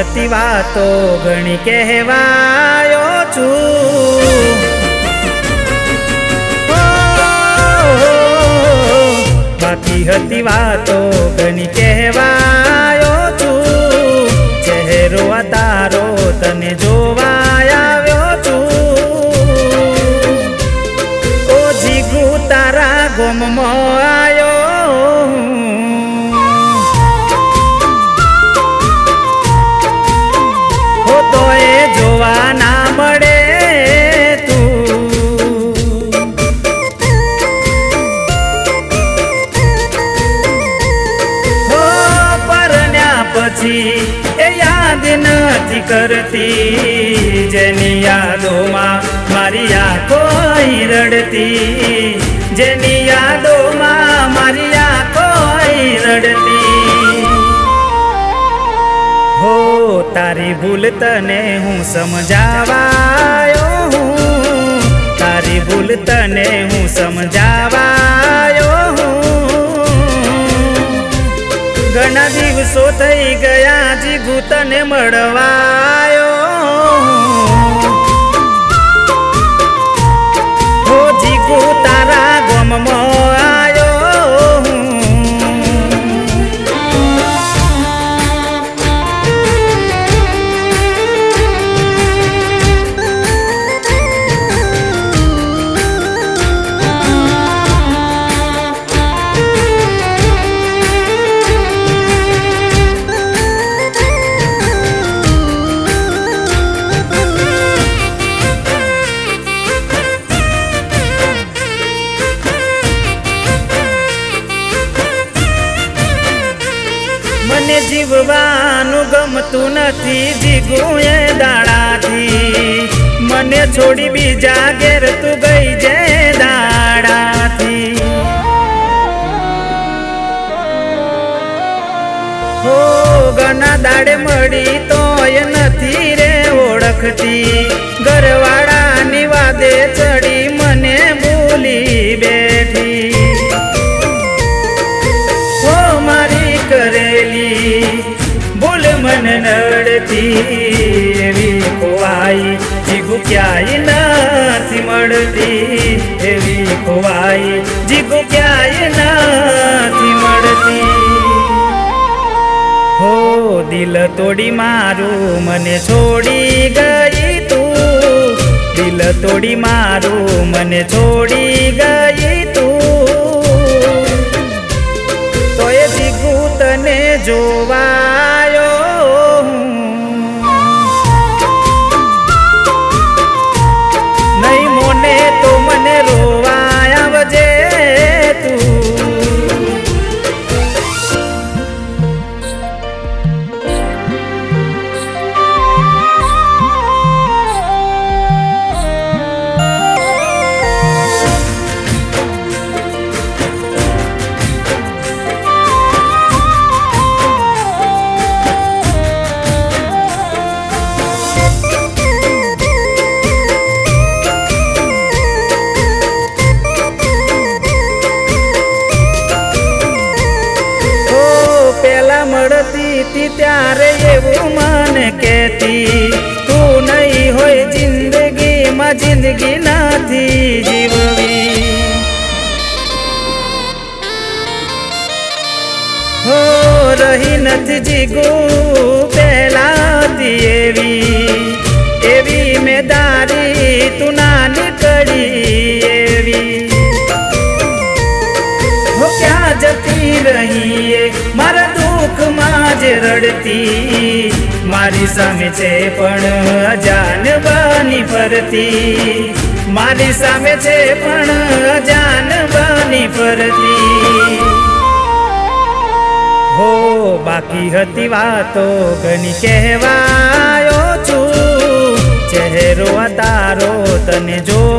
હતી વાતો ઘણી કહેવાયો છું, બાકી હતી વાતો ઘણી કહેવાયો છું, ચહેરો તારો તને જોવા આવ્યો છું, ઓ જીગુ તારા ગોમમાં આવ્યો, હો તો એ જોવા ના મળે એ યાદ નથી કરતી, જેની યાદોમાં મારી આંખો રડતી, જેની યાદોમાં મારી આંખો રડતી, હો તારી ભૂલ તને હું સમજાવાયો હું, તારી ભૂલ તને હું સમજાવાયો હું, ઘણા દિવસો થઈ ગયા જીગુ તને મળવાયો, હો જીગુ તારા ગમમાં આવ્યો, મને જીવવાનું ગમતું નથી જીગુ એ દાડાથી, મને છોડી બીજા ઘેર તું ગઈ જે દાડાથી, હો ઘણા દાડે મળી તોય નથી રે ઓળખતી, ઘરવાળાની વાદે ચડી મને ભૂલી બેઠી, હો મારી કરેલી ભૂલ મને નડતી, એવી ખોવાઈ જીગુ ક્યાંય નથી મળતી, એવી ખોવાઈ જીગુ ક્યાંય નથી મળતી, હો દિલ તોડી મારું મને છોડી ગઈ તું, દિલ તોડી મારું મને છોડી ગઈ તું, તો એ જીગુ તને જોવાયો, નહીં મોને તો મને રોવા આવજે તું, મળતી ત્યારે એવું મને કહેતી, તું નહીં હોય જિંદગીમાં જિંદગી નથી જીવવી, હો રહી નથી જીગુ પહેલાથી એવી, એવી મેદારી તું ના નીકળી એવી, હો ક્યાં જતી રહી મારા દુઃખમાં જ રડતી, મારી સામે છે પણ અજાન બની ફરતી, મારી સામે છે પણ અજાન બની ફરતી, હો બાકી હતી વાતો ઘણી કહેવાયો છું, ચહેરો તારો તને જો